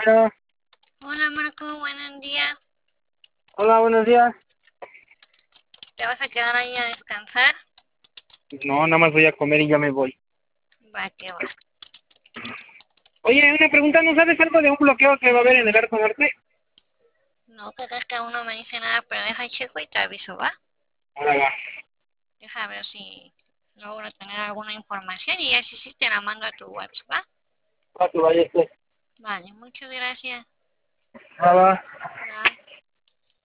Bueno, Hola Marco, buenos días. hola, buenos días. ¿Te vas a quedar ahí a descansar? No, nada más voy a comer y ya me voy. Va que va. Oye, una pregunta, ¿no sabes algo de un bloqueo que va a haber en el Arco Norte? No creas que aún no me dice nada, pero deja checo y te aviso, ¿va? Ahora va. Deja ver si logro tener alguna información y ya si sí te la mando a tu WhatsApp, ¿va? Va que vaya este. Vale, muchas gracias. Va, va.